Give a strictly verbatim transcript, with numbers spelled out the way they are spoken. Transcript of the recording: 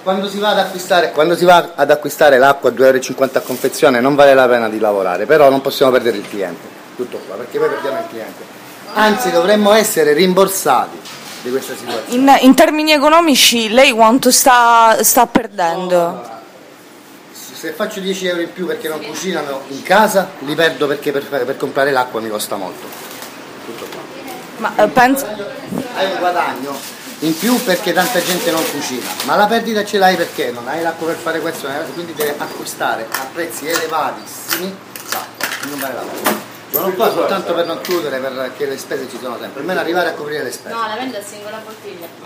quando si va ad acquistare, quando si va ad acquistare l'acqua a due euro e cinquanta a confezione non vale la pena di lavorare, però non possiamo perdere il cliente, tutto qua, perché poi perdiamo il cliente. Anzi, dovremmo essere rimborsati di questa situazione. In, in termini economici lei quanto sta, sta perdendo? Allora, se faccio dieci euro in più perché non cucinano in casa, li perdo perché per, per comprare l'acqua mi costa molto. Tutto qua. Ma eh, penso... Hai un guadagno in più perché tanta gente non cucina, ma la perdita ce l'hai perché non hai l'acqua per fare questo, quindi devi acquistare a prezzi elevatissimi l'acqua, non vale la pena. Sono qua soltanto per non chiudere, perché le spese ci sono sempre, almeno arrivare a coprire le spese. No, la vende a singola bottiglia.